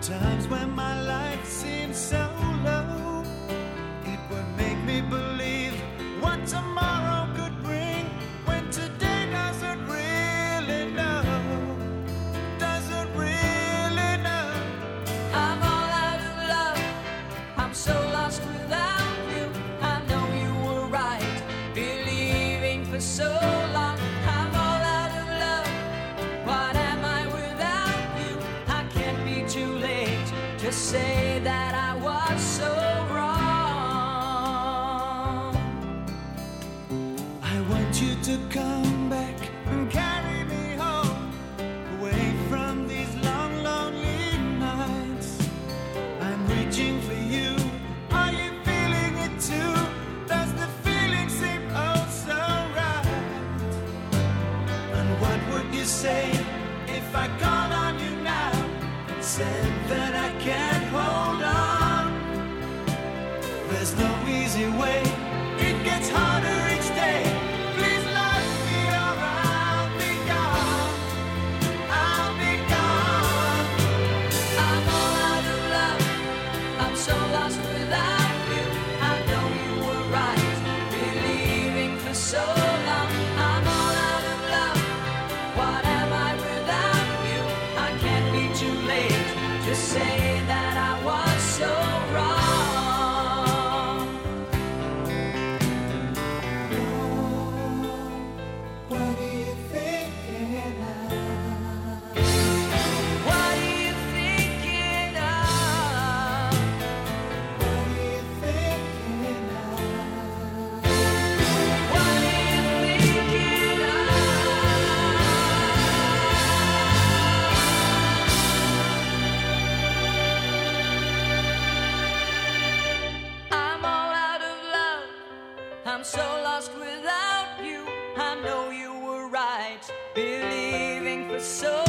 Times when my life seems so low, it would make me believe what tomorrow could bring, when today doesn't really know, doesn't really know. I'm all out of love, I'm so lost without you. I know you were right, believing for so long. I'm all out of love, what am I without you? I can't be too late to say that I was so wrong. I want you to come back and carry me home, away from these long, lonely nights. I'm reaching for you. Are you feeling it too? Does the feeling seem oh so right? And what would you say if I called on you now and said that I can't hold on? There's no easy way, it gets harder each day. Please love me or I'll be gone, I'll be gone. I'm all out of love, I'm so lost without you. I know you were right, believing for so long. I'm all out of love, what am I without you? I can't be too late to say that I was so wrong. What are you thinking of? What are you thinking of? What are you thinking of? What are you thinking of? I'm all out of love, I'm so lost without you. I know you were right, believing for so